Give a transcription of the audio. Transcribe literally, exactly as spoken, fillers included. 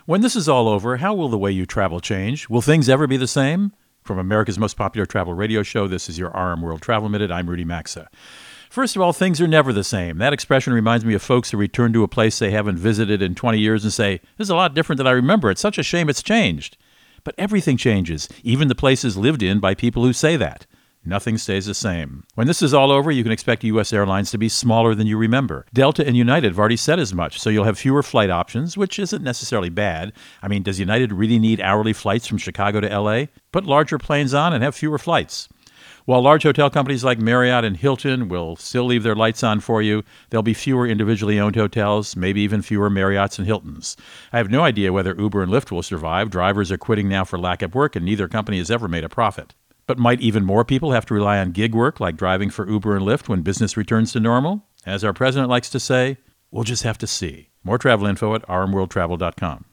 When this is all over, how will the way you travel change? Will things ever be the same? From America's most popular travel radio show, this is your R M World Travel Minute. I'm Rudy Maxa. First of all, things are never the same. That expression reminds me of folks who return to a place they haven't visited in twenty years and say, "This is a lot different than I remember. It's such a shame it's changed." But everything changes, even the places lived in by people who say that. Nothing stays the same. When this is all over, you can expect U S airlines to be smaller than you remember. Delta and United have already said as much, so you'll have fewer flight options, which isn't necessarily bad. I mean, does United really need hourly flights from Chicago to L A? Put larger planes on and have fewer flights. While large hotel companies like Marriott and Hilton will still leave their lights on for you, there'll be fewer individually owned hotels, maybe even fewer Marriotts and Hiltons. I have no idea whether Uber and Lyft will survive. Drivers are quitting now for lack of work, and neither company has ever made a profit. But might even more people have to rely on gig work like driving for Uber and Lyft when business returns to normal? As our president likes to say, we'll just have to see. More travel info at r m world travel dot com.